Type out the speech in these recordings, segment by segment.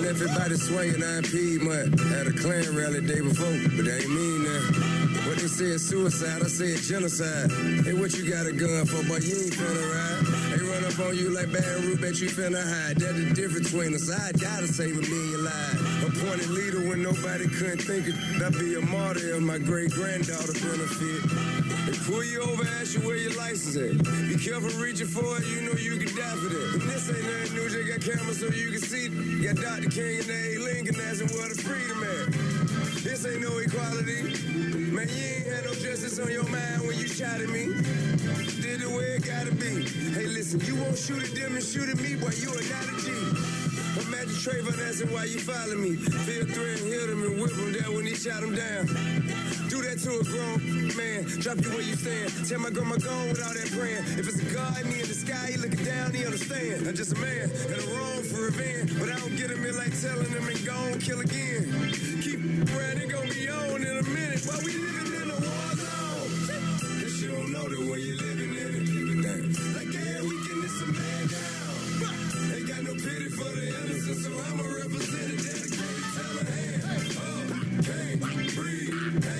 everybody swinging, I Piedmont. Had a Klan rally day before, but they ain't mean that. What they said suicide, I said genocide. Hey, what you got a gun for, boy? You ain't finna ride. They run up on you like Baton Rouge, bet you finna hide. That's the difference between us. I gotta save a million lives. Appointed leader when nobody couldn't think it. I'd be a martyr if my great-granddaughter benefit. They pull you over, ask you where your license at. Be careful reaching for it, you know you can die for that. And this ain't nothing new, they got cameras so you can see. Got Dr. King and A. Lincoln asking where the freedom at. This ain't no equality. Man, you ain't had no justice on your mind when you shot at me. Did the way it gotta be. Hey, listen, you won't shoot at them and shoot at me, boy, you are not a G. Imagine Trayvon asking why you follow me. Feel threat, hit him and whip him down when he shot him down. Do that to a grown man. Drop you where you stand. Tell my grandma gone with all that praying. If it's a God and he in the sky, he looking down, he understand. I'm just a man and I'm wrong for revenge. But I don't get him in like telling him and go and kill again. Keep around, it gon' be on in a minute. While we living in a war zone. Cause you don't know that when you living in it. Like every weekend it's a man down. Ain't got no pity for the innocent, so I'm a representative dedicated. Tell her, hey, can't breathe.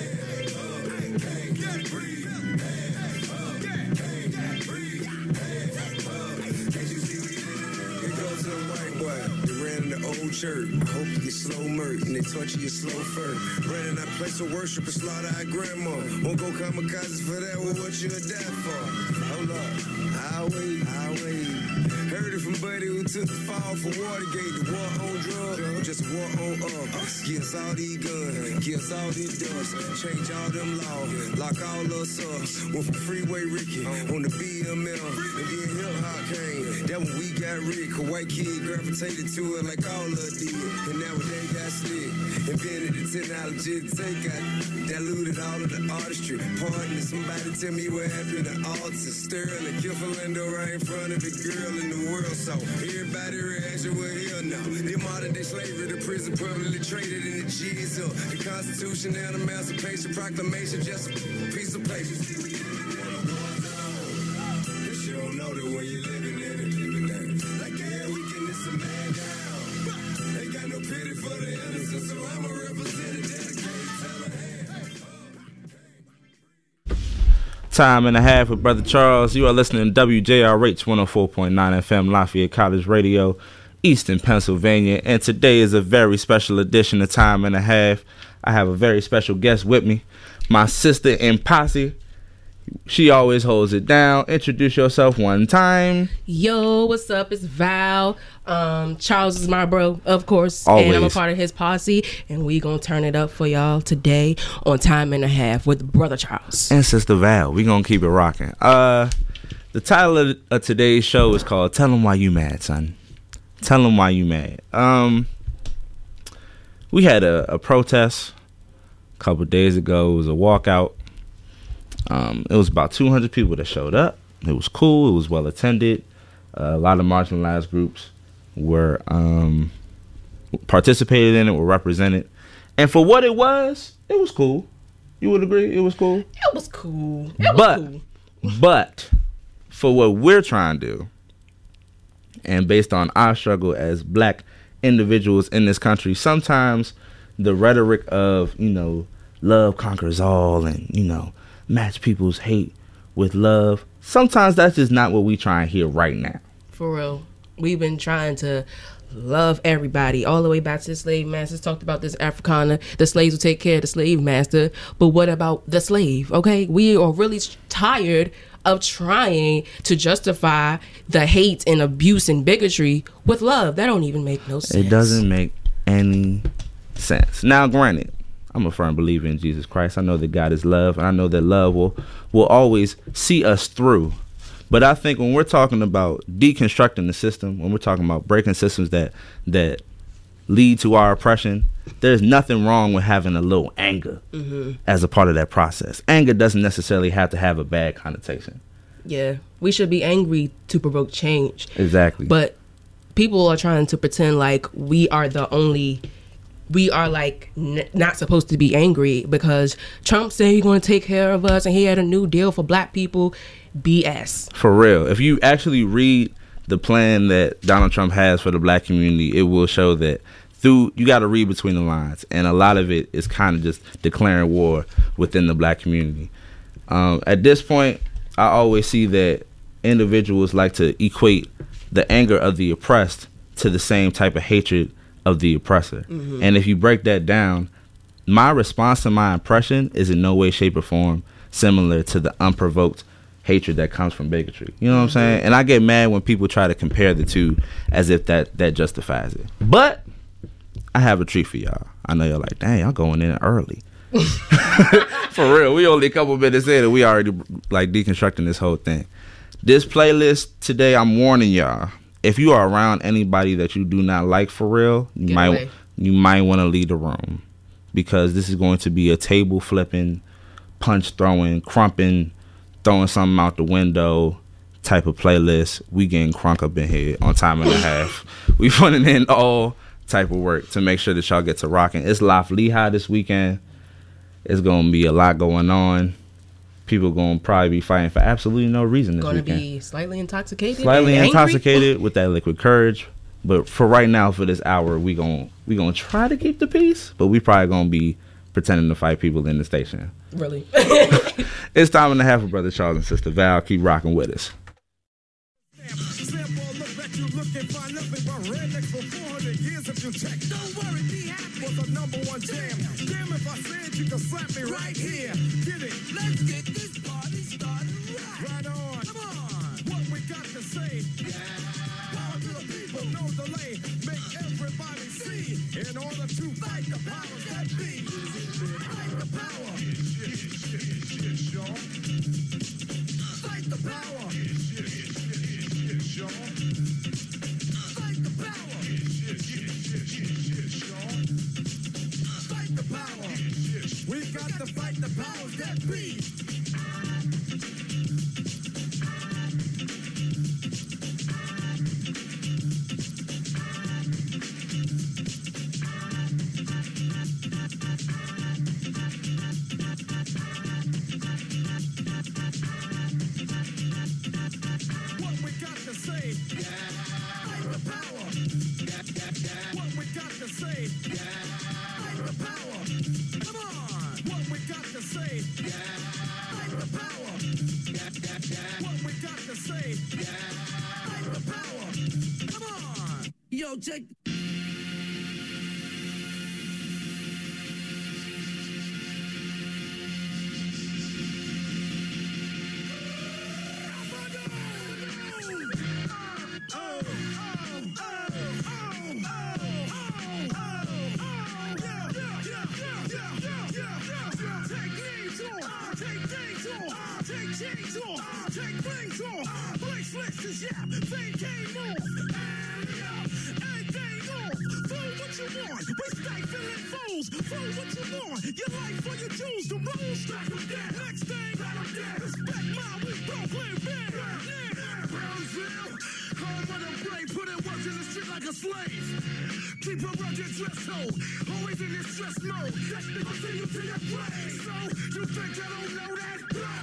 Old church. I hope you get slow murk and they torture your slow fur. Running that place of worship and slaughter our grandma. Won't go kamikazes for that, well, what you'll die for? Hold up, I'll wait. Heard it from Buddy who took the fall for Watergate. The war on drugs, just a war on Give us all these guns, give us all this dust. Change all them laws, lock all us up. Went from Freeway Ricky on the BML, and then hip hop came. That when we got Rick, a white kid gravitated to it like all of us did. And now they got slick, invented the technology to take out, diluted all of the artistry. Pardon me, somebody tell me what happened to Altus, Sterling, kill Philando right in front of the girl in the world. So everybody reaction, well, hell no. The modern day slavery, the prison publicly traded in the G's up. The Constitution and Emancipation Proclamation, just a piece of paper. Guess you don't know that when you're living in it. Like every weekend it's a man down. Ain't got no pity for the innocent, so I'm a representative dedicated. Tell her, Time and a half with Brother Charles. You are listening to WJRH 104.9 FM Lafayette College Radio, Eastern Pennsylvania, and today is a very special edition of Time and a Half. I have a very special guest with me, my sister in posse. She always holds it down. Introduce yourself one time. Yo, what's up? It's Val. Charles is my bro, of course. Always. And I'm a part of his posse. And we gonna turn it up for y'all today on Time and a Half with Brother Charles. And Sister Val. We gonna keep it rocking. The title of today's show is called Tell 'Em Why You Mad, Son. Tell 'Em Why You Mad. We had a protest a couple days ago. It was a walkout. It was about 200 people that showed up. It was cool. It was well attended. A lot of marginalized groups were participated in it, were represented. And for what it was cool. You would agree? It was cool? It was cool. Cool. But for what we're trying to do, and based on our struggle as black individuals in this country, sometimes the rhetoric of, love conquers all and, match people's hate with love, sometimes that's just not what we try and hear right now. For real. We've been trying to love everybody all the way back to the slave masters. Talked about this Africana. The slaves will take care of the slave master. But what about the slave? Okay, we are really tired of trying to justify the hate and abuse and bigotry with love. That don't even make no sense. It doesn't make any sense. Now, granted, I'm a firm believer in Jesus Christ. I know that God is love, and I know that love will always see us through. But I think when we're talking about deconstructing the system, when we're talking about breaking systems that lead to our oppression, there's nothing wrong with having a little anger as a part of that process. Anger doesn't necessarily have to have a bad connotation. Yeah, we should be angry to provoke change. Exactly. But people are trying to pretend like we are not supposed to be angry because Trump said he's going to take care of us and he had a new deal for black people. BS. For real. If you actually read the plan that Donald Trump has for the black community, it will show that you got to read between the lines, and a lot of it is kind of just declaring war within the black community. At this point, I always see that individuals like to equate the anger of the oppressed to the same type of hatred of the oppressor. Mm-hmm. And if you break that down, my response to my oppression is in no way, shape, or form similar to the unprovoked hatred that comes from bigotry. You know what I'm saying? And I get mad when people try to compare the two as if that justifies it. But I have a treat for y'all. I know y'all like, dang, y'all going in early. For real, we only a couple minutes in and we already like deconstructing this whole thing. This playlist today, I'm warning y'all, if you are around anybody that you do not like for real, you might want to leave the room, because this is going to be a table flipping, punch throwing, crumping, throwing something out the window type of playlist. We getting crunk up in here on time and a half. We putting in all type of work to make sure that y'all get to rocking. It's Loft Lehigh this weekend. It's gonna be a lot going on. People gonna probably be fighting for absolutely no reason this weekend. Gonna be slightly intoxicated. With that liquid courage. But for right now, for this hour, we gonna try to keep the peace, but we probably gonna be pretending to fight people in the station. Really? It's time and a half for Brother Charles and Sister Val. Keep rocking with us. Don't worry, be happy. Was the number one jam. Damn if I said you can slap me right here. Get it? Let's get this party started right. Right on. Come on. What we got to say? Yeah. Power to the people, no delay. Make everybody see. In order to fight the powers that be. Fight the power. Fight the power. Fight the power. Fight the power. We got to fight the powers that be. What we got to say? Fight the power. What we got to say? Fight the power. Come on. What we got to say? Fight the power. What we got to say? Fight the power. Come on. Yo, check. Keep a rugged dress code, always in this stress mode. That's the continue to your brain. So, you think I don't know that?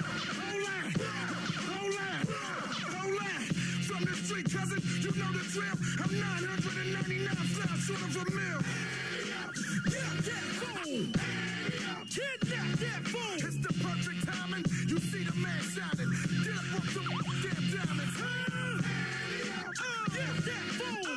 Hold on. From the street, cousin, you know the drill. I'm 999 flies short of a mill. Get that fool. Kidnap that fool. It's the perfect timing. You see the man shining. Get up off the damn diamonds. Get that fool.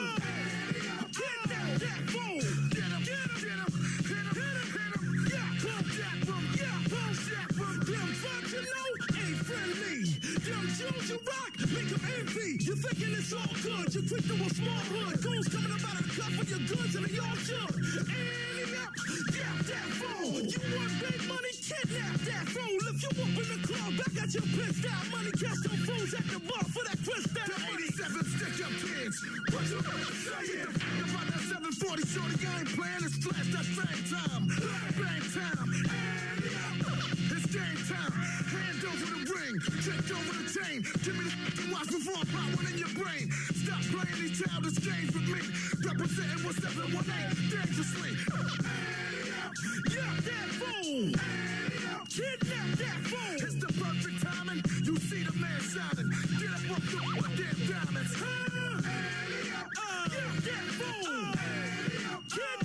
That fool! Get him! Hit him! Yeah, boom, jack from, them fucks you know ain't friendly. Them Jews you rock, make them envy. You thinking it's all good, you quick to a small hood. Goons coming up out of the cup for your goods and they all shook. Yeah, that fool! You want big money? Kidnap that fool! If you up in the club, back at your pissed out money. Catch them fools at the bar for that twist out. The 87 stick-up kids! What you gonna say? About that 740 shorty, I ain't playing, it's flash, that's bang time. Bang time. It's game time. Hand over the ring, check over the chain. Give me the watch before I pop one in your brain. Stop playing these childish games with me. Representing what 718 dangerously. Yeah, that fool. Kidnap that fool. It's the perfect timing. You see the man shining. Get up off the damn diamonds. That fool. Kidnap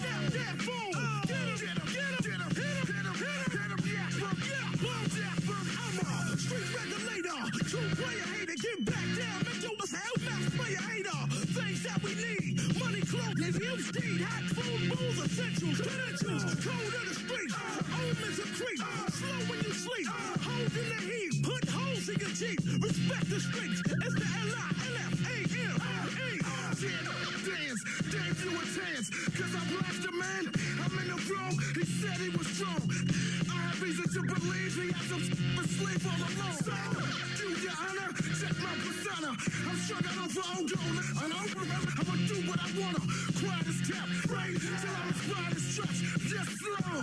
Real street, hot food, rules, essentials, credentials, code of the streets, omens of creep, slow when you sleep, holes in the heat, put holes in your Jeep, respect the streets, it's the L-I-L-F-A-M-E. Dance you with hands, cause I blast a man, I'm in the wrong, he said he was strong. I have reason to believe he has some sleep all alone. So, do your honor, check my persona. I'm struggling over old donor, and I'ma do what I wanna. Quiet as kept, right till I'm as quiet as stretch. Just slow.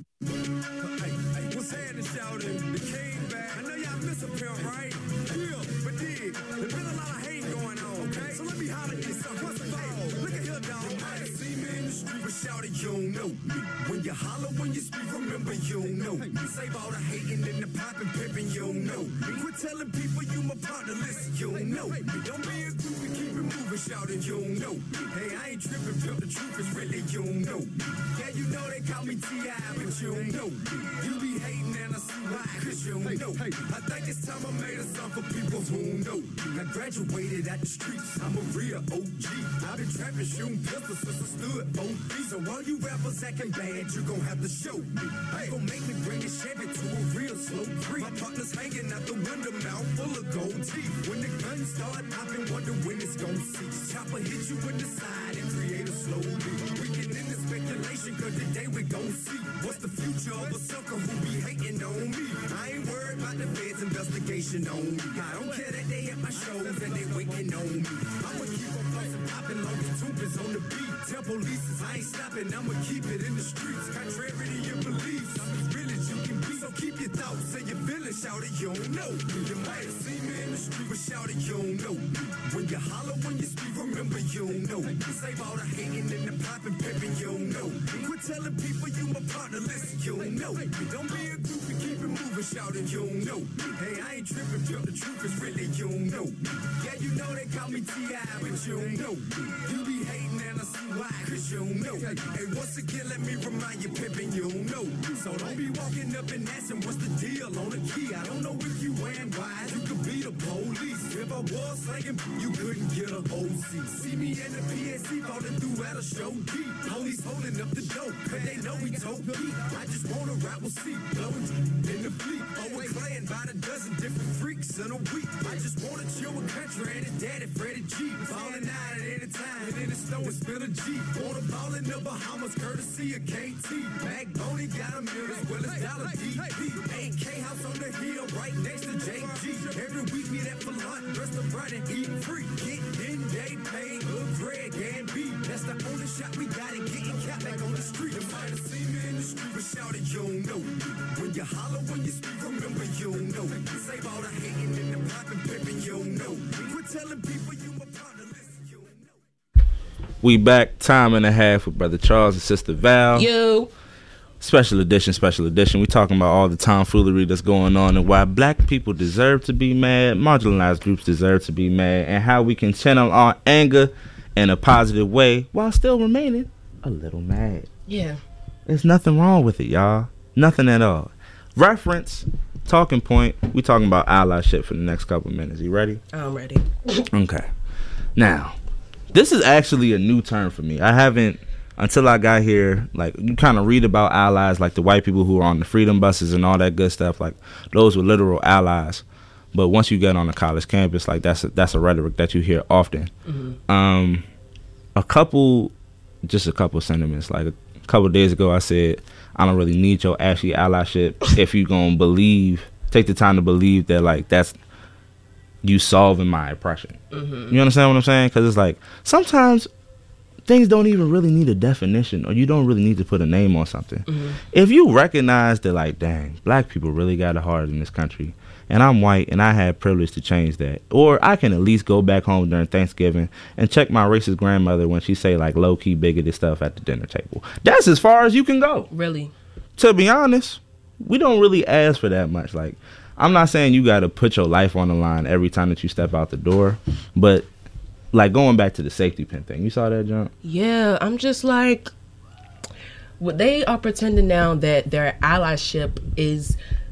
Hey, what's happening, shouting? The king back. I know y'all miss a pimp, right? Yeah, but dig, there's been a lot of hate going on, okay? So let me holler at you something. What's the vibe? Look at here, dog. You might have seen me in the street, but shouting, you don't know me. When you holler, when you speak, remember you don't know me. Save all the hating and the popping, pimping, you don't know me. Quit telling people you my partner, listen, you don't know me. Don't be a groupie, keep it moving, shouting, you don't know me. Hey, I ain't tripping, pimp, the truth is really, you don't know me. Yeah, you know they call me T.I., but you don't know me. You be hating and I see why, cause you don't know me. I think it's time I made a song for people who know me. I graduated at the streets, I'm a real OG. I've been trapping, shooting pistols since I stood OB. So all you rappers acting bad, you gon' have to show me. I gon' make me bring a Chevy to a real slow creep. My partner's hanging out the window, mouth full of gold teeth. When the guns start popping, wonder when it's gon' cease. Chopper hit you in the side and create a slow leak. We can end the speculation, cause today we gon' see what's the future of a sucker who be hating on me. I ain't worried about the feds' investigation on me. I don't care that they at my shows and they waiting on me. I'ma keep on bustin' popping long as Tupa's on the beat. Tell police I ain't stopping, I'ma keep it in the streets. Contrary to your beliefs, I'm as real as you can be. So keep your thoughts and your feelings, shout it, you don't know. You might have seen me in the street, but shout it, you don't know. When you holler, when you speak, remember you don't know. Save all the hating and the popping, pimping, you don't know. Quit telling people you my partner, listen, you don't know. Don't be a groupie, keep it moving, shout it, you don't know. Hey, I ain't tripping, pimp, the truth is really, you don't know. Yeah, you know they call me T.I., but you don't know. You be hating and I see why, cause you don't know. Hey, once again, let me remind you, pimping, you don't know. So don't be walking up and asking what's the deal on the key. I don't know if you wearing wise, you could be the police. If I was slanging, you couldn't get a OC. See me in the PSC falling through at a show deep. Police holding up the dope, cause they know we told deep. I just wanna rap with C, blowing in the fleet. Oh, we're playing by the dozen different freaks in a week. I just wanna chill with country and his daddy, Freddie G. Falling out at any time, and in the snow and spill a G. Wanna ball in the Bahamas, courtesy of KT. Backbone, he got a meal as well as Dollar DP. AK house on the hill, right next to JG. Every week we at for lunch, restaurant and eat free. Get in, they pay, good Greg and B. That's the only shot we got and getting cat back on the street. You might have seen me in the street, but shout it, you don't know. When you holler, when you speak, remember you don't know. Save all the hating and the popping, pimping, you don't know. Quit telling people you my partner, listen, you don't know. We back, time and a half with Brother Charles and Sister Val. Yo. Special edition. We talking about all the tomfoolery that's going on and why black people deserve to be mad, marginalized groups deserve to be mad, and how we can channel our anger in a positive way while still remaining a little mad. Yeah. There's nothing wrong with it, y'all. Nothing at all. Reference, talking point, we talking about allyship for the next couple minutes. You ready? I'm ready. Okay. Now, this is actually a new term for me. I haven't, until I got here, like, you kind of read about allies, like the white people who are on the freedom buses and all that good stuff. Like, those were literal allies. But once you get on a college campus, like, that's a rhetoric that you hear often. Mm-hmm. A couple sentiments. Like, a couple of days ago, I said, I don't really need your ashy allyship if you gonna take the time to believe that, like, that's you solving my oppression. Mm-hmm. You understand what I'm saying? Because it's like, sometimes things don't even really need a definition, or you don't really need to put a name on something. Mm-hmm. If you recognize that, like, dang, black people really got it hard in this country, and I'm white, and I have privilege to change that, or I can at least go back home during Thanksgiving and check my racist grandmother when she say, like, low-key bigoted stuff at the dinner table. That's as far as you can go. Really? To be honest, we don't really ask for that much. Like, I'm not saying you got to put your life on the line every time that you step out the door, but, like, going back to the safety pin thing, you saw that, John? Yeah, I'm just like, they are pretending now that their allyship is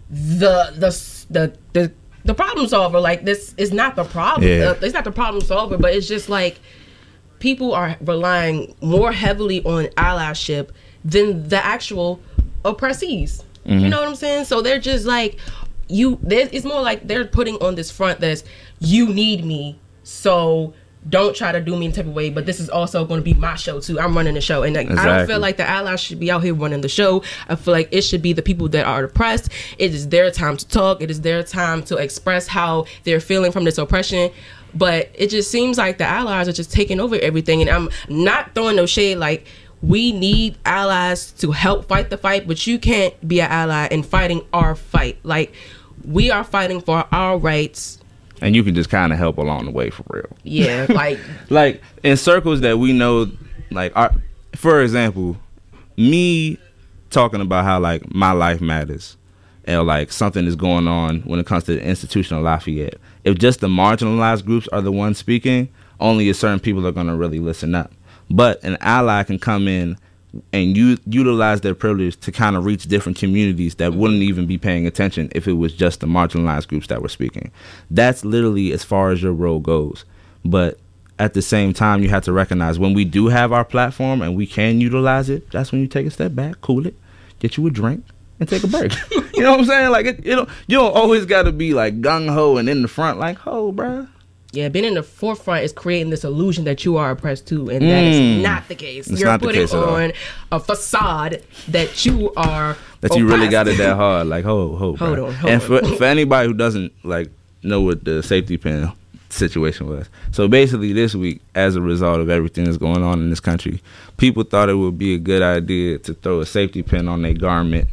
the problem solver. Like, this is not the problem. Yeah. It's not the problem solver, but it's just like, people are relying more heavily on allyship than the actual oppressees. You know what I'm saying? So they're just like, it's more like they're putting on this front that's, you need me, so don't try to do me in type of way, but this is also going to be my show too. I'm running the show, and like, I don't feel like the allies should be out here running the show. I feel like it should be the people that are oppressed. It is their time to talk. It is their time to express how they're feeling from this oppression. But it just seems like the allies are just taking over everything, and I'm not throwing no shade. Like, we need allies to help fight the fight, but you can't be an ally in fighting our fight. Like, we are fighting for our rights. And you can just kind of help along the way, for real. Yeah, like... like, in circles that we know, like, for example, me talking about how, like, my life matters, and, like, something is going on when it comes to the institution of Lafayette. If just the marginalized groups are the ones speaking, only a certain people are going to really listen up. But an ally can come in and utilize their privilege to kind of reach different communities that wouldn't even be paying attention if it was just the marginalized groups that were speaking. That's literally as far as your role goes. But at the same time, you have to recognize when we do have our platform and we can utilize it, that's when you take a step back, cool it, get you a drink, and take a break. You know what I'm saying? Like, you don't always got to be like gung-ho and in the front like, ho, bruh. Yeah, being in the forefront is creating this illusion that you are oppressed too, and that is not the case. It's You're not the putting case at all. on a facade that you are that you really oppressed. got it that hard. Like, hold on. And for anybody who doesn't like know what the safety pin situation was, so basically this week, as a result of everything that's going on in this country, people thought it would be a good idea to throw a safety pin on their garment.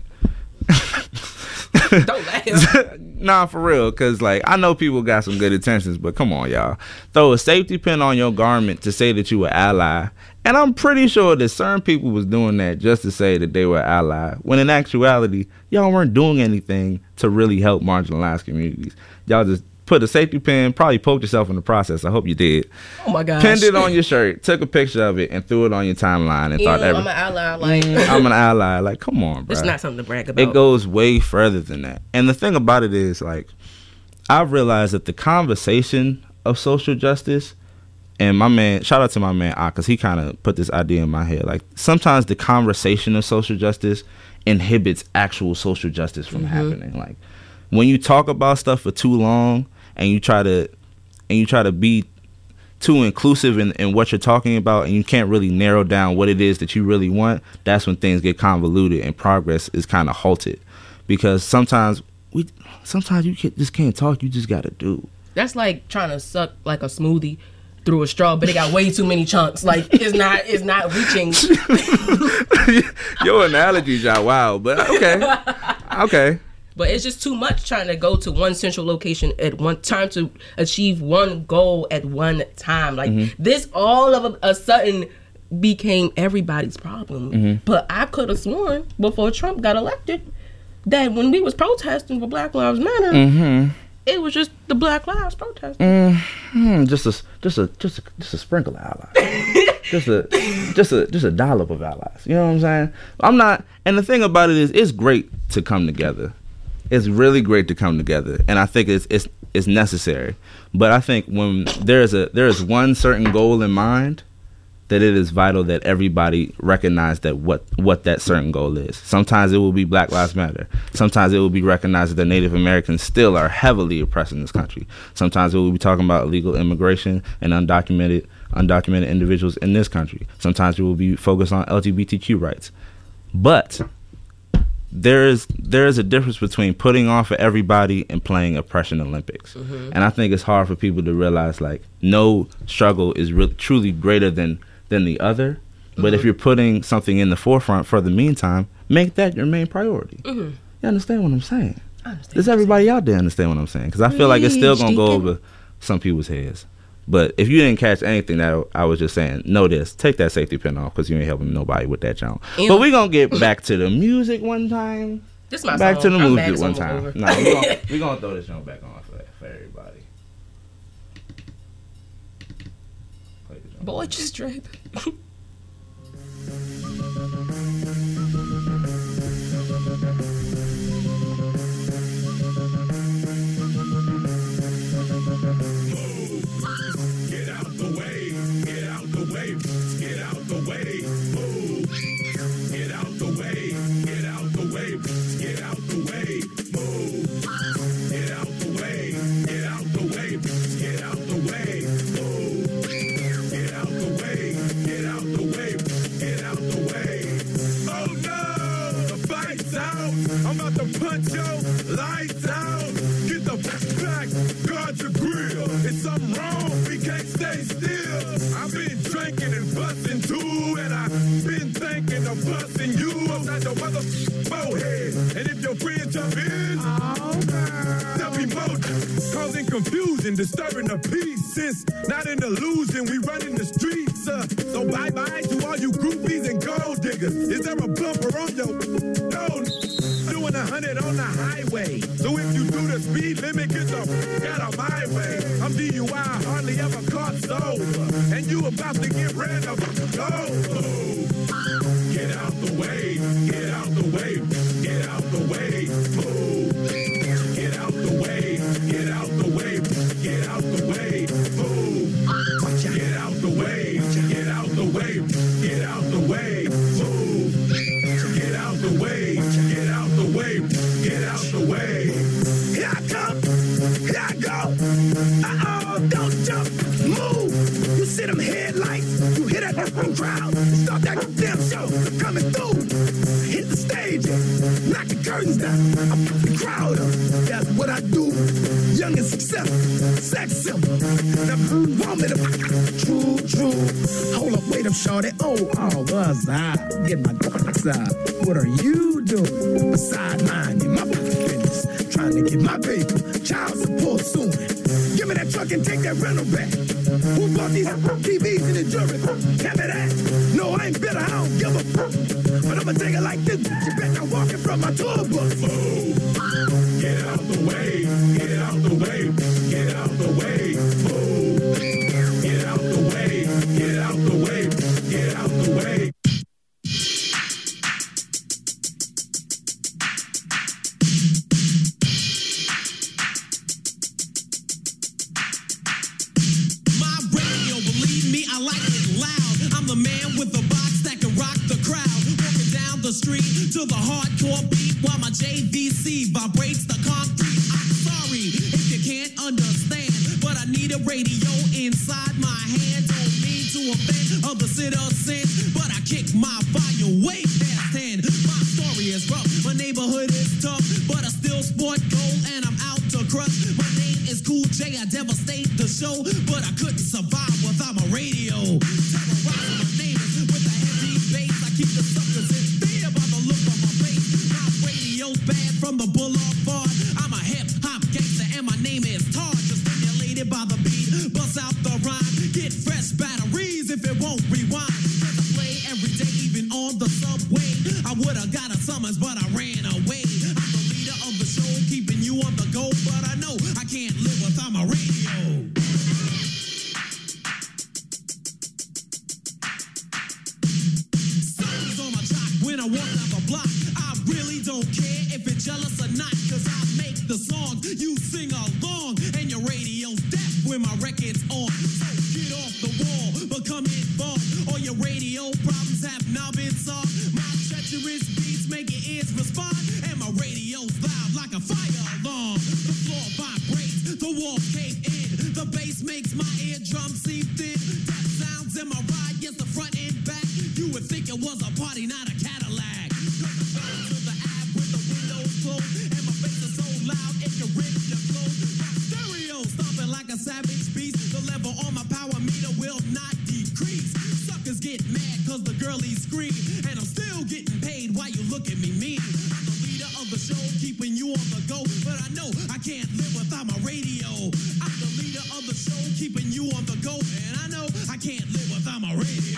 Don't laugh. Nah, for real, because like, I know people got some good intentions, but come on, y'all. Throw a safety pin on your garment to say that you were ally. And I'm pretty sure that certain people was doing that just to say that they were ally, when in actuality, y'all weren't doing anything to really help marginalized communities. Y'all just put a safety pin, probably poked yourself in the process. I hope you did. Oh my gosh. Pinned it on your shirt, took a picture of it, and threw it on your timeline and thought, I'm an ally. Like, I'm an ally. Like, come on, bro. it's not something to brag about. It goes way further than that. And the thing about it is, like, I've realized that the conversation of social justice, and my man, shout out to my man, because he kind of put this idea in my head. Like, sometimes the conversation of social justice inhibits actual social justice from happening. Like, when you talk about stuff for too long and you try to be too inclusive in what you're talking about, and you can't really narrow down what it is that you really want, that's when things get convoluted and progress is kind of halted. Because sometimes you just can't talk, you just gotta do. That's like trying to suck like a smoothie through a straw, but it got way too many chunks. Like, it's not reaching. Your analogies are wild, but okay. But it's just too much trying to go to one central location at one time to achieve one goal at one time. Like, this all of a sudden became everybody's problem. But I could have sworn before Trump got elected that when we was protesting for Black Lives Matter, it was just the Black Lives protesting. Just a sprinkle of allies. just a dollop of allies. You know what I'm saying? I'm not. And the thing about it is, it's great to come together. It's really great to come together, and I think it's necessary. But I think when there is one certain goal in mind, that it is vital that everybody recognize that what that certain goal is. Sometimes it will be Black Lives Matter. Sometimes it will be recognized that Native Americans still are heavily oppressed in this country. Sometimes it will be talking about illegal immigration and undocumented individuals in this country. Sometimes it will be focused on LGBTQ rights. But there is a difference between putting on for everybody and playing oppression Olympics. And I think it's hard for people to realize, like, no struggle is truly greater than the other. But if you're putting something in the forefront for the meantime, make that your main priority. You understand what I'm saying? Does everybody out there understand what I'm saying? Because I feel like it's still gonna go over some people's heads. But if you didn't catch anything that I was just saying, know this: take that safety pin off, because you ain't helping nobody with that jump. But we gonna get back to the music one time. This my back song. to the I'm music mad one it's time. over. No, we gonna throw this jump back on for everybody. Play the jump. Boy, just straight. Get out the way, get out the way. Get out the way, get out the way, get out the way, move. Get out the way, get out the way, get out the way, move. Get out the way, get out the way, get out the way. Oh no, the fight's out. I'm about to punch your lights out. Get the back, guard your grill. It's something wrong, we can't stay still. I've been drinking and busting too, and I've been thinking of busting you upside your mother forehead. And if your friends jump in, they'll be more causing confusion, disturbing the peace. Since not in illusion, we running the streets. So bye-bye to all you groupies and gold diggers. Is there a bumper on your nose? Doing 100 on the highway. So if you do the speed limit, get the out of my way. I'm DUI, hardly ever caught sober. And you about to get ran of go. Get out the way, get out the way, get out the way, move. Get out the way, get out the way, get out the way, move. Get out the way, get out the way, get out the way, move. Get out the way, get out the way, get out the way. Here I come, here I go. Uh-oh, don't jump, move. You see them headlights, you hear that crowd, start that damn show, I'm coming through. Hit the stage, knock the curtains down, I put the crowd up. That's what I do, young and successful, sex symbol. Now want me to true. Hold up, wait up, shorty. Oh, was I? Get my ducks out. What are you doing? Beside minding my business, trying to get my paper, child support soon. Give me that truck and take that rental back. Who bought these TVs in the jury? Tell me that. No, I ain't bitter, I don't give a fuck. But I'ma take it like this. You bet I'm walking from my tour bus. Move. Get out the way. Get out the way. Get out the way. Move. Get out the way. Get out the way. Get out the way. Street to the hardcore beat while my JVC vibrates the concrete. I'm sorry if you can't understand, but I need a radio inside my hand. Don't mean to offend other citizens, but I kick my volume way past 10. My story is rough, my neighborhood is tough, but I still sport gold and I'm out to crush. My name is Cool J, I devastate the show, but I couldn't survive without my radio. Terrorizing my neighbors with a heavy bass, I keep the suckers in fear by the look on my face. My radio's bad from the boulevard. I'm a hip-hop gangster and my name is Tar. Just stimulated by the beat, bust out the rhyme. Get fresh batteries if it won't rewind. Cause I play every day, even on the subway. I would've got a summons, but I ran away. I'm the leader of the show, keeping you on the go, but I know I can't live without my radio. Something's on my jock when I walk down the block. I really don't care if you're jealous or not, cause I make the songs, you sing along, and your radio's deaf when my record's on. So get off the wall, become involved. All your radio problems have now been solved. My treacherous beats make your ears respond, and my radio's loud like a fire alarm. The floor vibrates, the walls cave in, the bass makes my eardrums seem thin. That sounds in my ride, yes, the front and back. You would think it was a party, not a Cadillac. Cause I to the app with the windows closed, and my bass is so loud it can rip your clothes. My stereo stomping like a savage beast. The level on my power meter will not decrease. Suckers get mad cause the girlies scream, and I'm still getting paid while you look at me mean. I'm the leader of the show, keeping you on the go, but I know I can't live without my radio. I'm the leader of the show, keeping you on the go, and I know I can't live without my radio.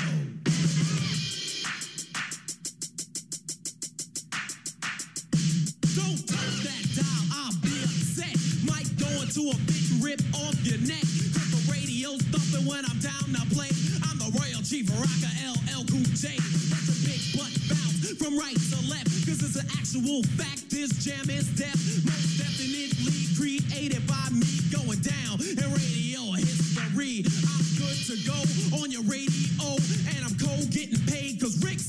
Don't touch that dial, I'll be upset. Might go into a big rip off your neck, cause the radio's thumping when I'm down to play. I'm the Royal Chief Rocker, LL Cool J. Let the big butt bounce from right to left, cause it's an actual fact, this jam is deaf. Most definitely created by me, going down in radio history. I'm good to go on your radio, and I'm cold getting paid, cause Rick said so.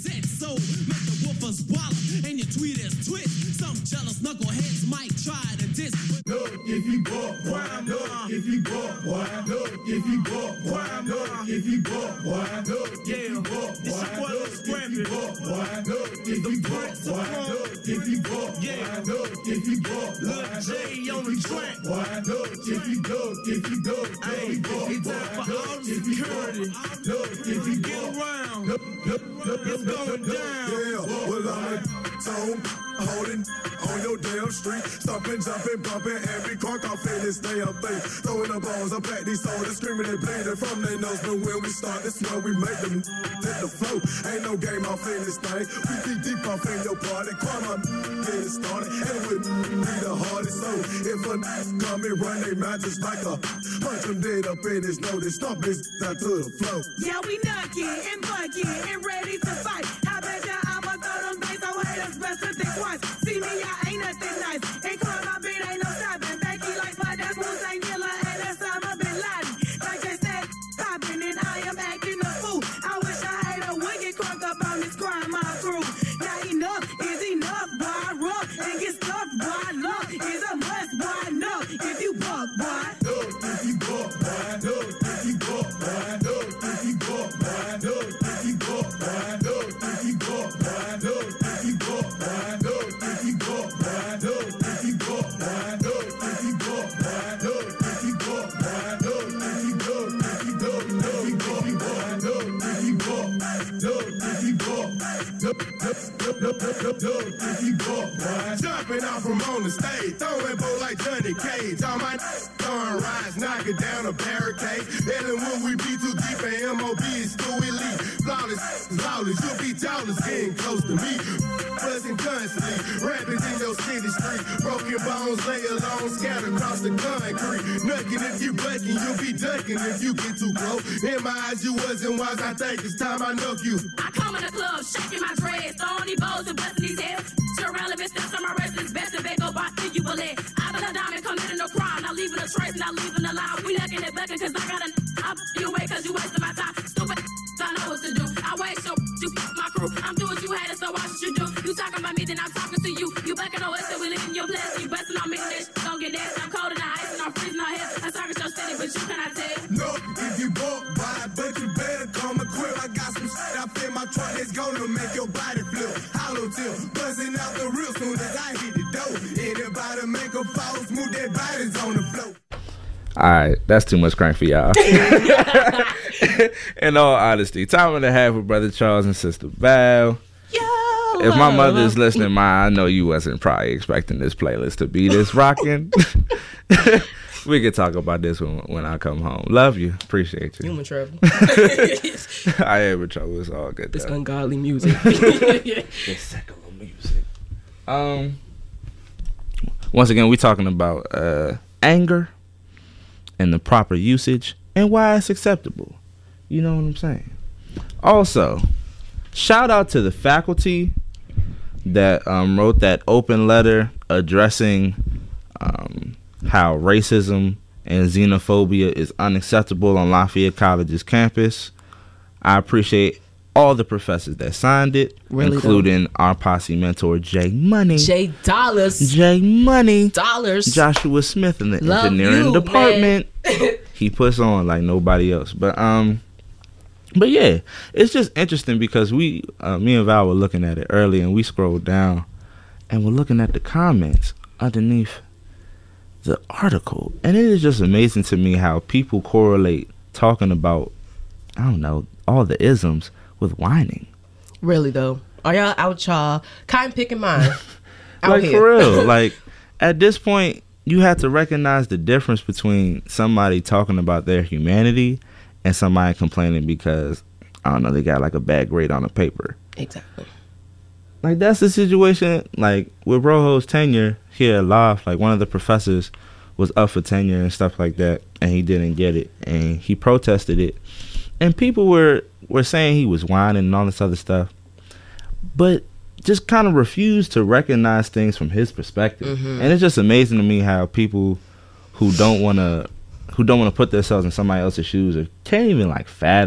soul. Make the woofers swallow and your tweet is twit. Some jealous knuckleheads might try to diss. Look, if you bought wine, look, if you bought wine, look, if you bought wine, look, if you bought wine, look, if you bought wine, look, if you bought wine, look, if you bought wine, look, if you bought wine, look, if you bought wine, J on the track. wine, look, if you look, if you look, if you bought It's time for all wine, the if you security. look, if you Get around. it's going down. Yeah, well, I'm a tone holding on your damn street. Stomping, jumping, bumping, every car off in this damn thing. Throwing the balls up at these soldiers, screaming and bleeding from their nose. But when we start, that's when we make them hit the flow. Ain't no game off in this thing. We be deep off in your party. Karma get it started, and we be the hardest. So if a come and run they mouth just like a punch them dead up in his nose, they stomp his down to the flow. Yeah, we knocking and bucking and ready to fight. I bet ya I'ma throw them things so haters best to think twice. See me, I ain't nothing nice. And call my beat ain't no stopping. Becky like my that's Hussein Killer and that's Osama Bin Laden. Like they said, popping and I am acting a fool. I wish I had a wicked crunk up on this crime my crew. Now enough is enough, boy. Rough and get stuffed, boy. Love is a must, boy. No, if you buck, boy. Look, if you bought wine, look, if you bought wine, look, if you bought wine, look, if you bought wine, look, if you bought wine, look, if you bought wine, look, if you bought wine, look, if you bought wine, look, if you bought wine, look, if you bought wine, look, if you look, if you look, if you bought wine, look, if you bought, look, if you bought, look, if you bought wine. Jumping out from on the stage, throwing bow like Johnny Cage. All my throwing rides, knocking down a barricade. Then when we be too deep and MOB is too elite. Flawless, lawless, you'll be jawless, getting close to me. Buzzing constantly, rapping in your city street. Broken bones lay alone, scattered across the concrete. Nucking if you bucking, you'll be ducking if you get too close. In my eyes, you wasn't wise, I think it's time I knock you. I come in the club, shaking my dreads, throwing these bows and busting these heads. Irrelevant steps on my wrestling's best to beg up, I think you believe. I've been a diamond committing a crime, not leaving a trace, not leaving a line. We looking at bucking cause I got a I'll you away cause you wasting my time. Stupid, I know what to do. I wait so you my crew. I'm doing what you had it, so watch what you do. You talking about me, then I'm talking to you. You bucking on us, so we living your blessing. You busting on me, this don't get nasty. I'm cold in the ice and I'm freezing out here. I'm talking your city, but you cannot tell. Look, if you bought wine, but you better come equipped. I got some shit up in my trunk that's gonna make your body flip. Hollow tip, buzzing out the real soon as I hit the door. Anybody make a fall, smooth their bodies on the floor. All right, that's too much crank for y'all. In all honesty, time and a half with Brother Charles and Sister Val. If my mother is listening, Ma, I know you wasn't probably expecting this playlist to be this rocking. We can talk about this when I come home. Love you. Appreciate you. Human trouble. I am in trouble. It's all good. This though. ungodly music. This secular music. Once again, we talking about anger and the proper usage and why it's acceptable. You know what I'm saying? Also, shout out to the faculty that wrote that open letter addressing how racism and xenophobia is unacceptable on Lafayette College's campus. I appreciate all the professors that signed it, Really including our posse mentor, Jay Money. J Dollars. Jay Money. Dollars. Joshua Smith in the Love engineering you, department. He puts on like nobody else. But yeah, it's just interesting because me and Val were looking at it earlier and we scrolled down and we're looking at the comments underneath the article. And it is just amazing to me how people correlate talking about, I don't know, all the isms with whining. Really though, are y'all out y'all kind picking mine? Out Like here. for real, like at this point you have to recognize the difference between somebody talking about their humanity and somebody complaining because, I don't know, they got like a bad grade on a paper. Exactly. Like that's the situation. Like with Rojo's tenure here at Loft, like one of the professors was up for tenure and stuff like that, and he didn't get it, and he protested it, and people were saying he was whining and all this other stuff, but just kind of refused to recognize things from his perspective. And it's just amazing to me how people who don't want to put themselves in somebody else's shoes or can't even like fathom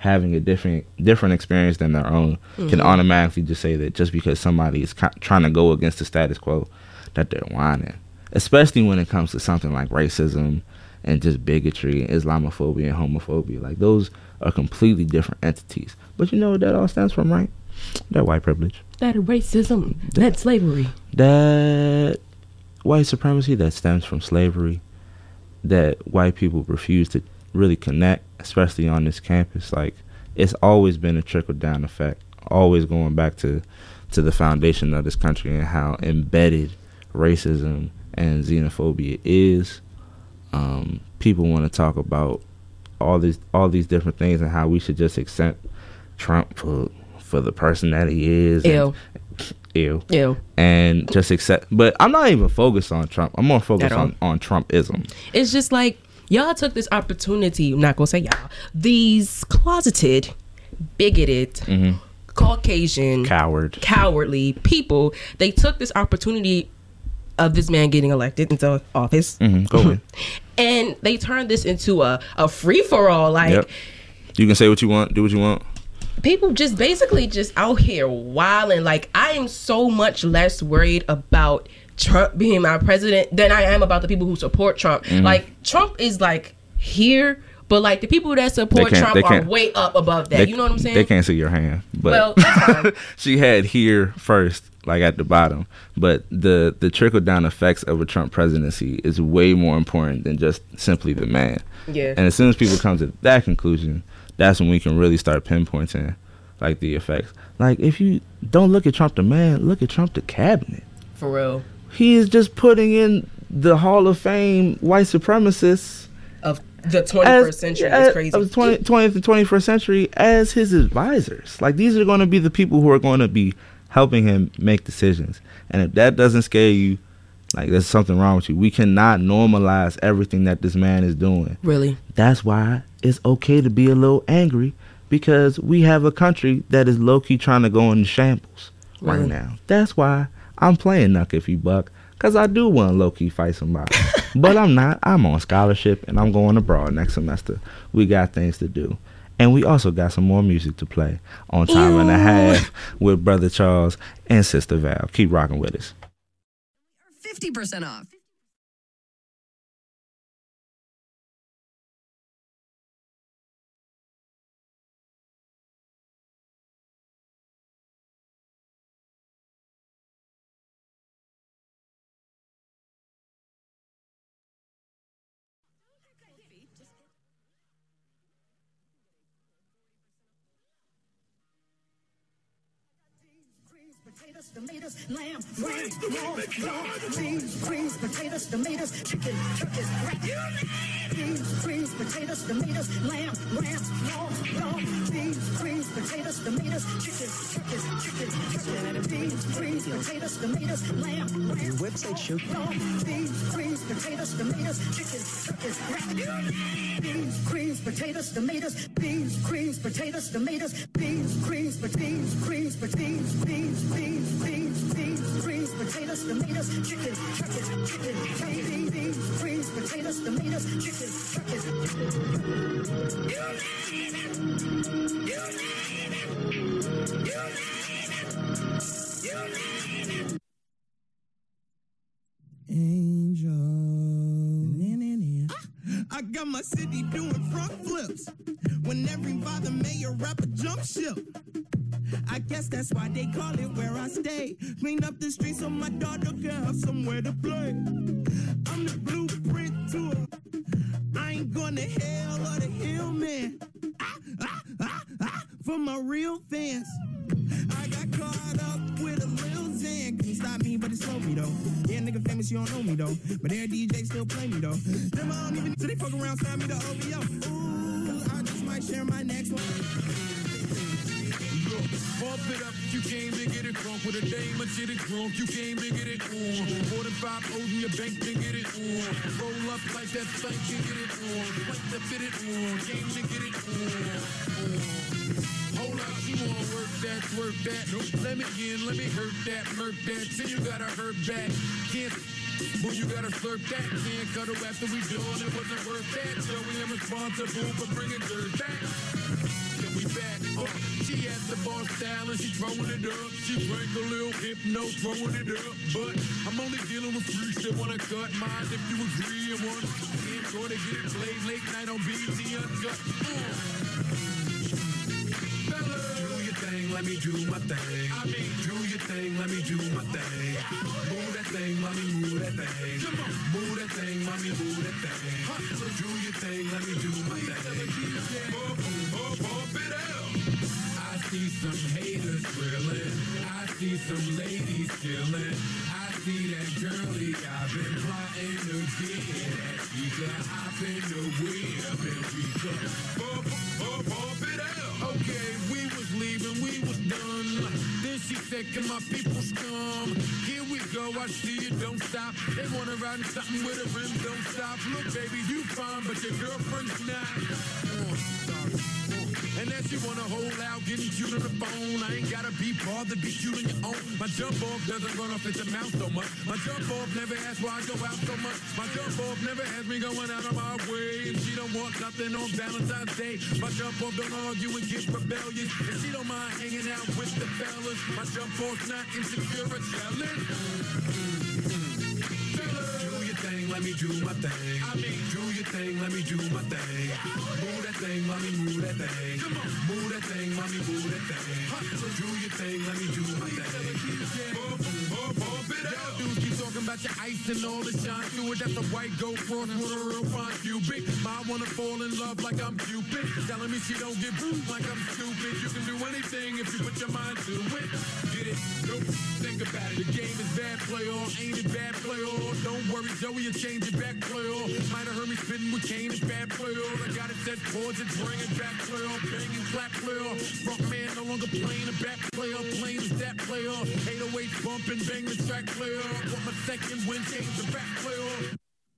having a different experience than their own can automatically just say that just because somebody is trying to go against the status quo, that they're whining. Especially when it comes to something like racism and just bigotry, Islamophobia and homophobia. Like, those are completely different entities. But you know what that all stands from, right? That white privilege. That racism. That slavery. That white supremacy that stems from slavery. That white people refuse to really connect, especially on this campus. Like, it's always been a trickle-down effect. Always going back to the foundation of this country and how embedded racism and xenophobia is. People want to talk about all these different things and how we should just accept Trump for the person that he is. Ew. And just accept. But I'm not even focused on Trump. I'm more focused on Trumpism. It's just like, y'all took this opportunity. I'm not gonna say y'all. These closeted, bigoted, Caucasian, cowardly people. They took this opportunity of this man getting elected into office. Go ahead. And they turned this into a free for all. Like, yep. You can say what you want, do what you want. People just basically just out here wilding. Like, I am so much less worried about Trump being my president than I am about the people who support Trump. Like, Trump is like here, but like the people that support Trump are way up above that. You know what I'm saying? They can't see your hand. But well, that's fine. She had here first, like at the bottom. But the trickle down effects of a Trump presidency is way more important than just simply the man. Yeah. And as soon as people come to that conclusion, that's when we can really start pinpointing like the effects. Like, if you don't look at Trump the man, look at Trump the cabinet. For real. He is just putting in the Hall of Fame white supremacists of the 21st century. It's crazy. Of the 20th and 21st century as his advisors. Like, these are going to be the people who are going to be helping him make decisions. And if that doesn't scare you, like, there's something wrong with you. We cannot normalize everything that this man is doing. Really? That's why it's okay to be a little angry, because we have a country that is low-key trying to go into shambles right now. That's why I'm playing Knuck If You Buck, because I do want to low-key fight somebody. But I'm not. I'm on scholarship, and I'm going abroad next semester. We got things to do. And we also got some more music to play on Time and a Half with Brother Charles and Sister Val. Keep rocking with us. 50% off. Potatoes, tomatoes, lamb, ram, beans, greens, potatoes, tomatoes, chicken, turkeys, beans, greens, potatoes, tomatoes, lamb, ram, beans, greens, potatoes, tomatoes, chicken, turkeys, beans, greens, potatoes, tomatoes, lamb, ram, website show beans, greens, potatoes, tomatoes, chicken, turkeys, beans, greens, potatoes, tomatoes, beans, greens, potatoes, tomatoes, beans, greens, beans, greens, beans, beans, greens, potatoes, tomatoes, chicken, turkeys, beans, greens, potatoes, tomatoes, chicken, turkeys. Angel. I got my city doing front flips. When every father mayor rapper jump ship. I guess that's why they call it where I stay. Clean up the streets so my daughter can have somewhere to play. I'm the blueprint to her. I ain't going to hell or the hill, man. For my real fans. I got caught up with a Lil Xan. Couldn't stop me, but it slowed me though. Yeah, nigga famous, you don't know me though. But their DJ still play me though. Them I don't even, so they fuck around, sign me to OVO. Ooh, I just might share my next one. Bump it up, you came to get it drunk with a dame, but shit it drunk, you came to get it on. More than 5 O's in your bank, then get it on. Roll up like that thing, can get it on. Like to fit it on, came to get it on. Hold up, you wanna work that. Nope. Let me in, let me hurt that, murk that. Till you gotta hurt back. Can't, boy, you gotta slurp that. Can't cuddle after we blow, and it wasn't worth that. So we am responsible for bringing dirt back. She at the bar style and she throwing it up. She drank a little hypno, throwing it up. But I'm only dealing with freaks that wanna cut mine. If you agree and want can't go to get it played late night on BET Uncut. Do your thing, let me do my thing. I mean, do your thing, let me do my thing. Move that thing, mommy, move that thing. Come on, move that thing, mommy, move that thing. Do your thing, let me do my thing. Pump it up. I see some haters grilling. I see some ladies killing. I see that girlie I've been plotting to get at. She could hop in the whip and we could pump it up. Okay, we was leaving, we was done. Then she said, can my people come? Here we go, I see you, don't stop. They wanna ride in something with a rim, don't stop. Look, baby, you fine, but your girlfriend's not. And then she wanna hold out, getting cute on the phone. I ain't gotta be bothered, be cute on your own. My jump off doesn't run off at the mouth so much. My jump off never asks why I go out so much. My jump off never has me going out of my way. And she don't want nothing on Valentine's Day. My jump off don't argue and get rebellious. And she don't mind hanging out with the fellas. My jump off's not insecure or jealous. Do your thing, let me do my thing. I mean, do your thing, let me do my thing. Move that thing, mommy, move that thing. Come on, move that thing, mommy, move that thing. Do your thing, let me do my thing. Bump it up. Y'all dudes keep talking about your ice and all the shine to it. That's a white gold cross with a real fine Cubic. I wanna fall in love like I'm Cupid. Telling me she don't get bruised like I'm stupid. You can do anything if you put your mind to it. Get it? Nope. Think about it. The game is bad, play all. Ain't it bad, play all? Don't worry, Joey, you change it back, play all. Might have heard me spitting with Kane, it's bad, play all. I got it set chords, it's ringing back, play all. Banging, clap, play all. Front man no longer playing a back, play all. Playing is that, play all. 808 bumping, bang the track, play all. Want my second win, change the back, play all.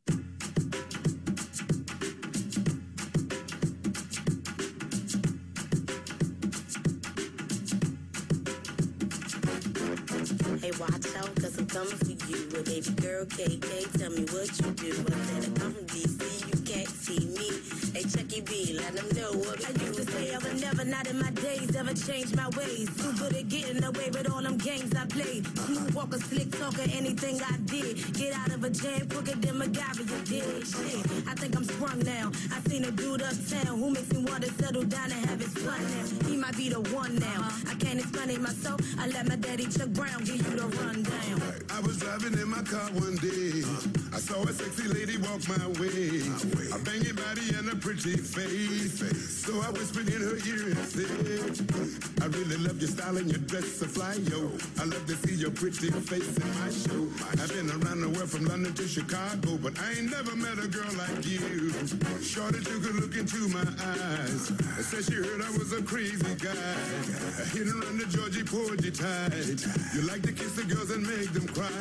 Hey, watch out, cause I'm coming for you. A baby girl, KK, tell me what you do. I said I'm from DC, you can't see me. Hey, Chucky B, let them know what we do. I used to say I would never, not in my days, ever change my ways. Too good at getting away with all them games I played. Smooth walker, slick talker, anything I did. Get out of a jam quicker than MacGyver, you did. Shit, I think I'm sprung now. I seen a dude uptown who makes me want to settle down and have his fun now. He might be the one now. I can't explain it myself. I let my daddy Chuck Brown give you the rundown. I was driving in my car one day. I saw a sexy lady walk my way. A banging body and a pretty face. So I whispered in her ear and said, I really love your style and your dress so fly, yo. I love to see your pretty face in my show. I've been around the world from London to Chicago, but I ain't never met a girl like you. Shorty took a look into my eyes and said she heard I was a crazy guy. Hit and run the Georgie Porgy tide. You like to kiss the girls and make them cry.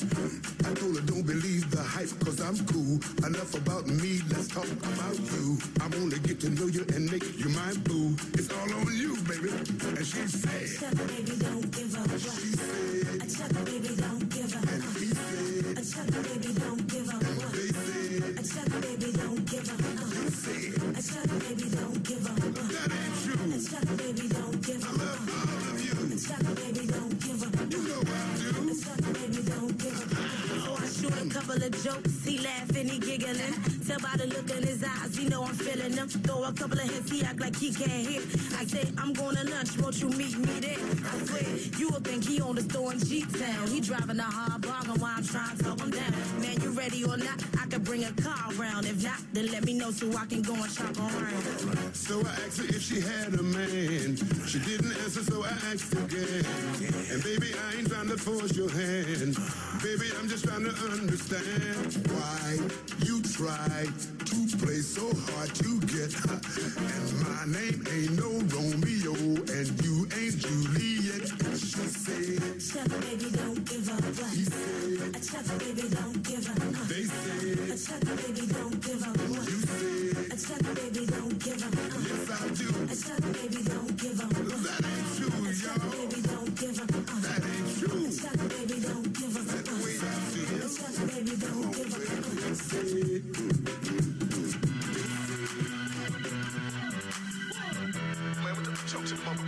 I told her don't believe the hype, cause I'm cool. Enough about me, let's talk about you. I wanna get to know you and make you my boo. It's all on you, baby. And she said, Chuck, baby, don't give up. She said, Chuck, baby, don't give up. And he said, Chuck, baby, don't give up. And they said, Chuck, baby, don't give up. You said, Chuck, baby, don't give up. That ain't true. Chuck, baby, don't give I up. love all of you. Chuck, baby, don't give up. You know I do. Chuck, baby, don't give up. So I shoot a couple of jokes, he laughing, he giggling. Tell by the look in his eyes, he know I'm feeling them. Throw a couple of hits, he act like he can't hear. I say, I'm going to lunch, won't you meet me there? I swear, you would think he on the store in G-Town. He driving a hard bargain while I'm trying to talk him down. Man, you ready or not? I could bring a car around. If not, then let me know so I can go and shop around. So I asked her if she had a man. She didn't answer, so I asked again. And baby, I ain't trying to force your hand. Baby, I'm just trying to understand why you try to play so hard to get. And my name ain't no Romeo, and you ain't Juliet. She said, Chuck, baby, don't give up. he said, Chuck, baby, don't give up. they said, Chuck, baby, don't give up. you said, Chuck, baby, don't give up. yes I do. Chuck, baby, don't give up. That ain't true, Chuck, y'all. baby, don't give up. That ain't true. Chuck, baby, don't give up. That's the way I feel. Chuck, baby, don't give up. Man, what the jokes in my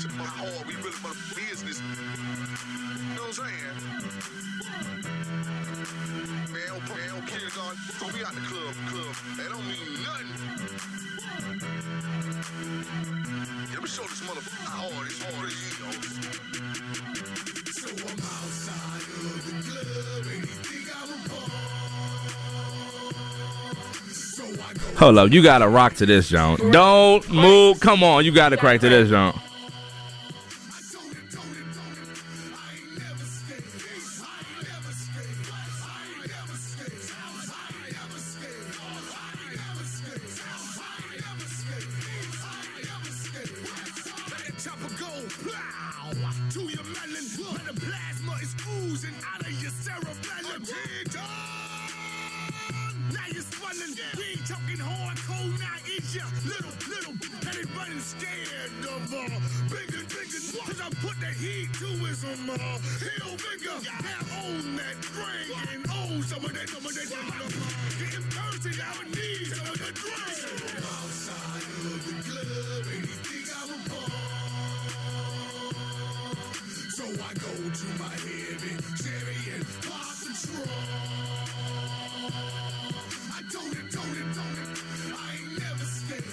Hold up, you gotta rock to this, John. Don't move. Come on, you gotta crack to this, John. To your melon, where the plasma is oozing out of your cerebellum. Now you're swelling. We ain't talking hardcore, now is ya little petty running scared of bigger. Cause I put the heat to his heel bigger. Now own that drink and own some of that. Getting thirsty, I would need some of the drink. Outside of the club, anything I would want. So I go to my heavy cherry and pop the trunk. I told it. I ain't never scared.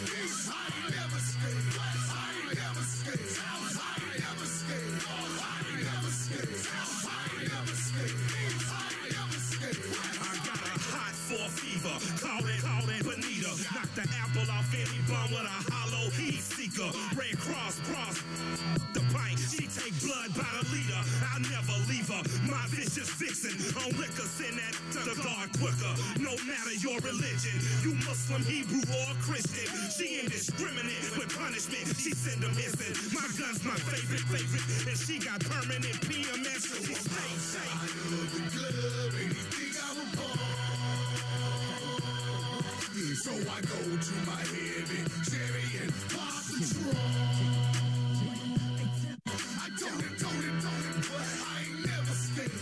I got a hot for fever. Call it Bonita. Knock the apple off any bum with a hollow heat seeker. Red Cross the pint. She take blood by the liter. I'll never leave her. My vicious vixen on liquor, send that to the guard quicker. No matter your religion, you Muslim, Hebrew, or Christian. She indiscriminate with punishment. She send them missing. My gun's my favorite, and she got permanent PMS. She stay safe. The club, anything I would want. So I go to my heavy cherry and pop the trunk. I told it, but I ain't never scared.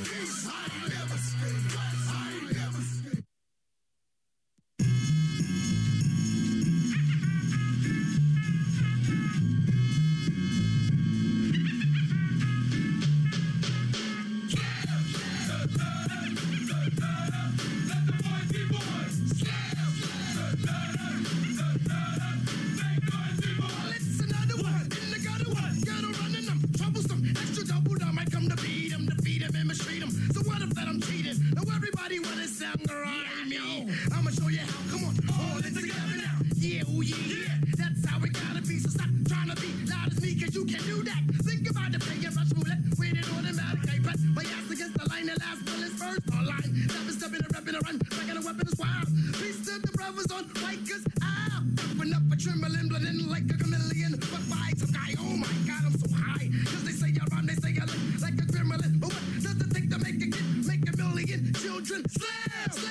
I'ma show you how. Come on, hold it together now. Yeah, ooh, yeah. That's how it gotta be. So stop trying to be loud as me, cause you can do that. Think about the play and rush roulette with an automatic iPad. My ass against the line, the last bullet's first online. Never stepping a rep in a run. Like a weapon is wild. Peace to the brothers on Rikers. Open up a trembling, blending like a chameleon. But by some guy, oh my god, I'm so high. Cause they say I run, they say I look like a gremlin. But what does it take to make a kid, make a million children? Slam!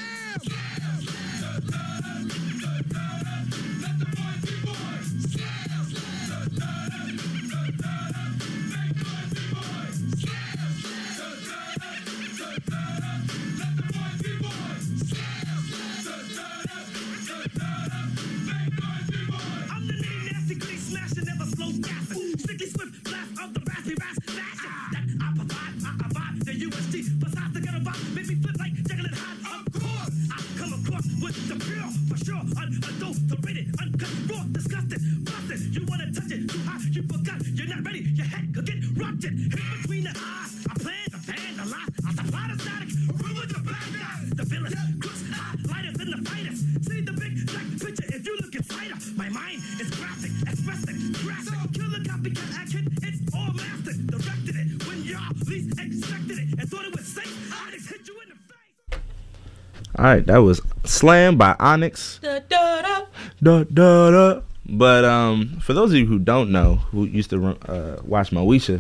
All right, that was Slam by Onyx. Da, da, da. Da, da, da. But for those of you who don't know, who used to watch Moesha,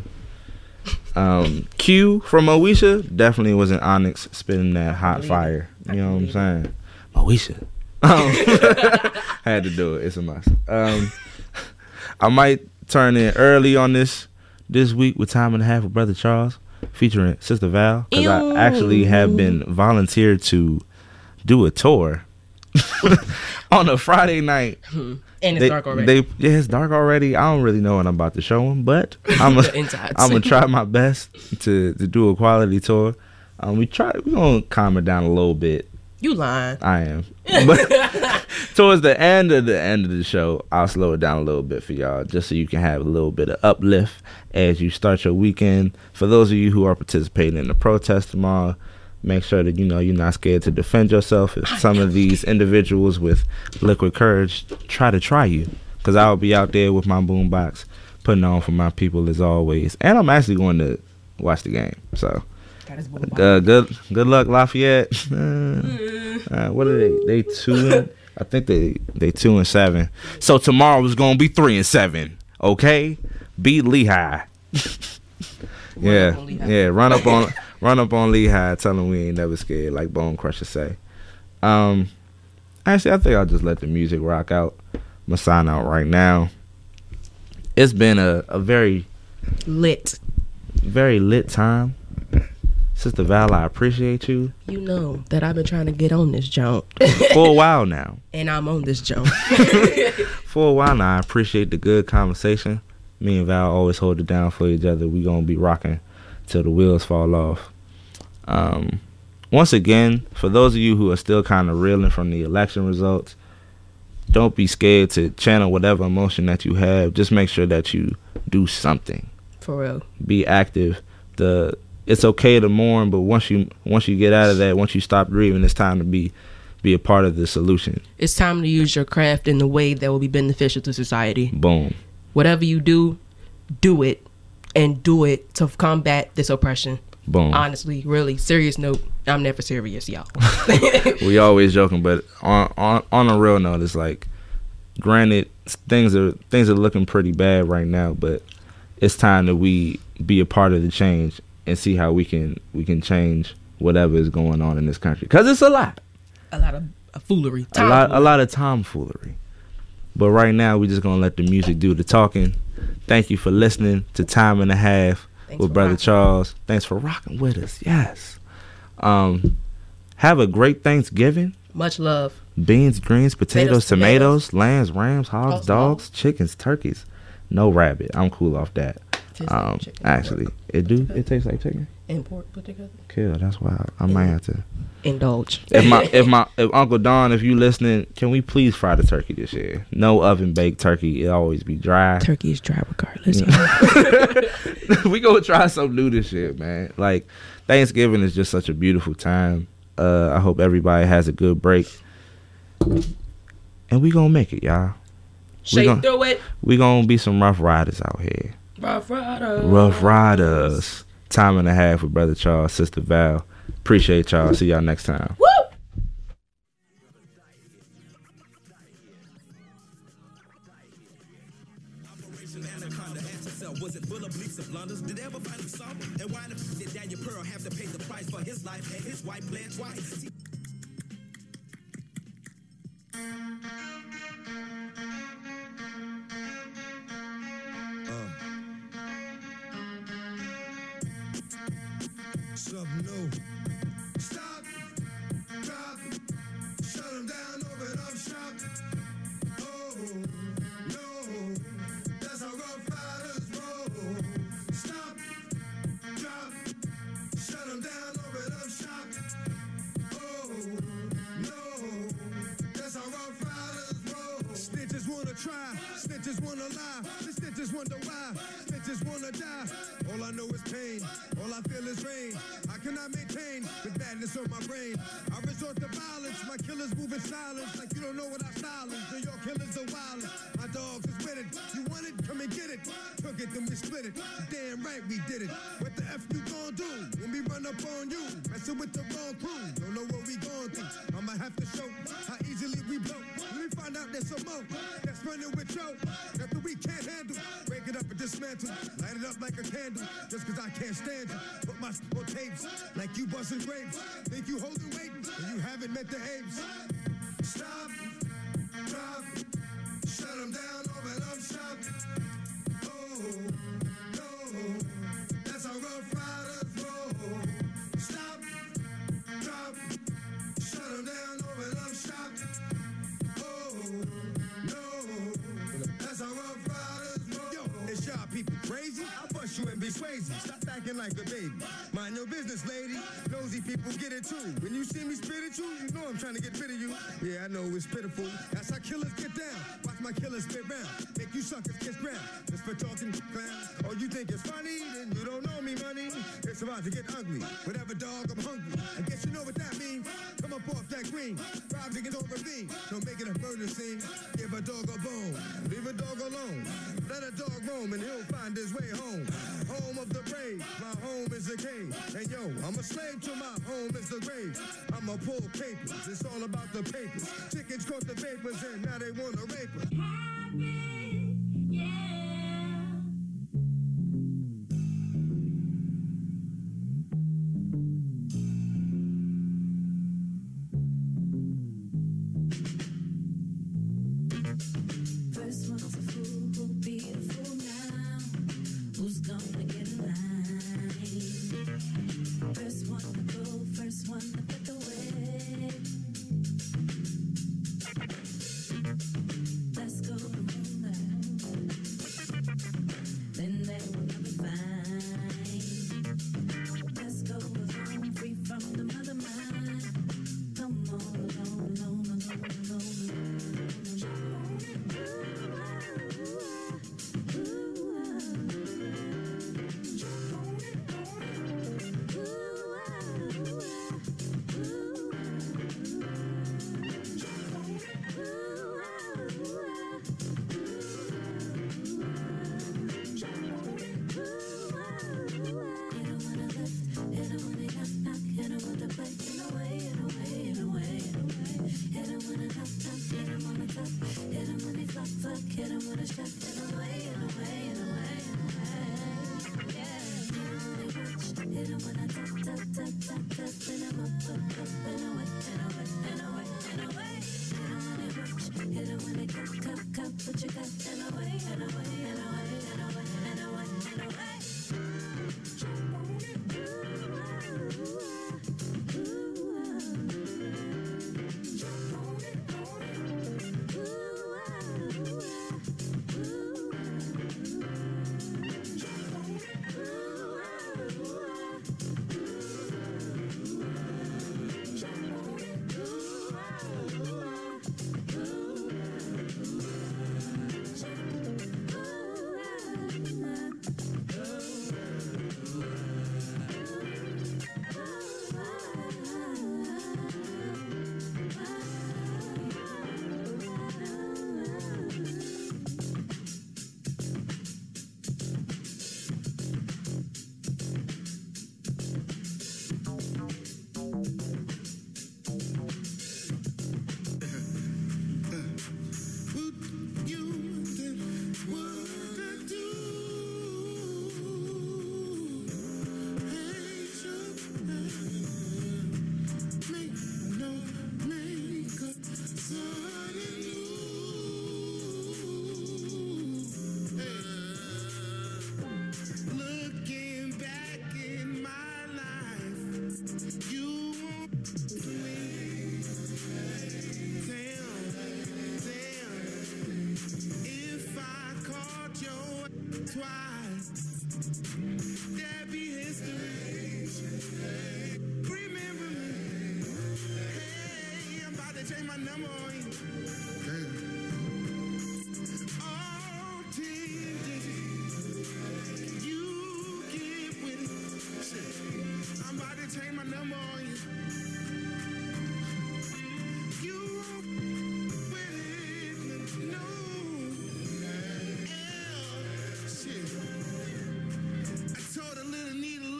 Q from Moesha definitely was an Onyx spitting that hot fire. You know what I'm saying? Moesha. Had to do it. It's a must. I might turn in early on this week with Time and a Half with Brother Charles featuring Sister Val, because I actually have been volunteered to do a tour on a Friday night. And it's dark already. It's dark already. I don't really know what I'm about to show them, but I'm gonna try my best to do a quality tour. We're gonna calm it down a little bit. You lying? I am. But towards the end of the show, I'll slow it down a little bit for y'all, just so you can have a little bit of uplift as you start your weekend. For those of you who are participating in the protest tomorrow, make sure that you're not scared to defend yourself. If some of these individuals with liquid courage try you, because I'll be out there with my boombox putting on for my people as always. And I'm actually going to watch the game. So good luck, Lafayette. What are they? They 2. I think they 2-7. So tomorrow is gonna be 3-7. Okay, beat Lehigh. Yeah. Run up on Lehigh. Tell them we ain't never scared, like Bone Crusher say. Actually, I think I'll just let the music rock out. I'm gonna sign out right now. It's been a very lit time. Sister Val, I appreciate you. You know that I've been trying to get on this jump for a while now. And I'm on this jump. For a while now. I appreciate the good conversation. Me and Val always hold it down for each other. We gonna be rocking till the wheels fall off. Once again, for those of you who are still kind of reeling from the election results, don't be scared to channel whatever emotion that you have. Just make sure that you do something. For real. Be active. It's okay to mourn, but once you get out of that, once you stop grieving, it's time to be a part of the solution. It's time to use your craft in a way that will be beneficial to society. Boom. Whatever you do it, and do it to combat this oppression. Boom. Honestly, really, serious note. I'm never serious, y'all. We always joking, but on a real note, it's like, granted, things are looking pretty bad right now, but it's time that we be a part of the change and see how we can change whatever is going on in this country, because it's a lot of foolery, a lot of tomfoolery. But right now, we're just gonna let the music do the talking. Thank you for listening to Time and a Half with Brother Charles. Thanks for rocking with us. Yes. Have a great Thanksgiving. Much love. Beans, greens, potatoes, tomatoes, lambs, rams, hogs, dogs, chickens, turkeys. No rabbit. I'm cool off that. Actually, it tastes like chicken. And pork put together. Cool. That's why I might have to indulge. If Uncle Don, if you listening, can we please fry the turkey this year? No oven baked turkey. It always be dry. Turkey is dry regardless. We gonna try something new this year, man. Like, Thanksgiving is just such a beautiful time. I hope everybody has a good break, and we gonna make it, y'all. Through it. We gonna be some rough riders out here. Rough riders. Rough riders. Time and a Half with Brother Charles, Sister Val. Appreciate y'all. See y'all next time. Woo! Was it full of bleeps and blunders? Did they ever find him some? And why did Daniel Pearl have to pay the price for his life and his wife bled twice? Something new. Stop, drop, shut them down, open up shop. Oh, no, that's how Rough Riders roll. Stop, drop, shut them down, open up shop. Oh, no, that's how Rough Riders roll. Snitches wanna try, snitches wanna lie, the snitches wonder why, snitches wanna die. All I know is pain, all I feel is rain. I cannot maintain the badness on my brain. I resort to violence, my killers move in silence. Like you don't know what I style is, New York killers are wild. My dogs is with it, you want it, come and get it. Took it, then we split it, damn right we did it. What the F you gon' do when we run up on you? Messing with the wrong crew, don't know what we gon' do. I might have to show how easily we blow. Let me find out there's some more that's running with Joe. Nothing we can't handle, break it up and dismantle. Light it up like a candle, just cause I can't stand you. Put my on tapes, like you busting grapes. Think you holding weight, and you haven't met the apes. Stop, drop, shut them down, open up shop. Oh, no, that's how Rough Riders roll. Stop, drop, shut them down, open up shop. Oh, no, that's how Rough Riders roll. Yo, is y'all people crazy? I'll bust you and be crazy. Stop acting like a baby. Mind your business, lady. Nosy people get it too. When you see me spit at you, you know I'm trying to get rid of you. Yeah, I know it's pitiful. That's how killers get down. Watch my killers spit round. Make you suckers kiss ground. Just for talking clown. Oh, you think it's funny? Then you don't know me, money. It's It's about to get ugly. Whatever, dog, I'm hungry. I guess you know what that means. Come up off that green. Drive to get on ravine. Don't make it a murder scene. Give a dog a bone. Leave a dog alone. Let a dog roam and he'll find his way home. Home of the brave. My home is a cave. And yo, I'm a slave to my home is the grave. I'm a pull papers. It's all about the papers. Chickens caught the vapors and now they want to rape us. First one's a fool, who'll be a fool now? Who's gonna get a line? First one to go, first one to put away. Let's go to moonlight. Then they will never find. Let's go alone, free from the mother mind. Come on, alone, alone, alone, alone. Hit him with a shot, and away, and away, and away, and away. Yeah, hit him when I tap, tap, tap, tap, tap, and I'm up, and away, and away, and away, and away. Hit him when I cup, what you got, and away, and away, and away, and away, and away, and away. Jump on it, jump on it,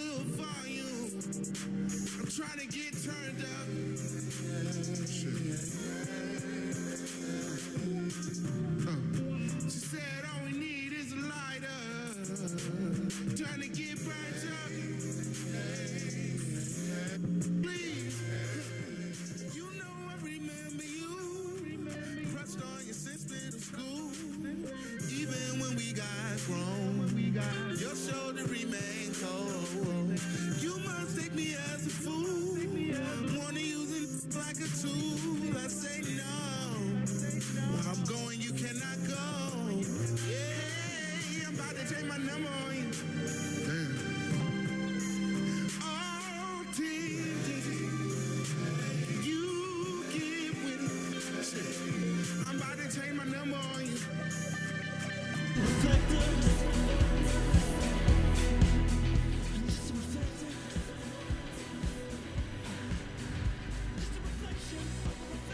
Trying to get turned up.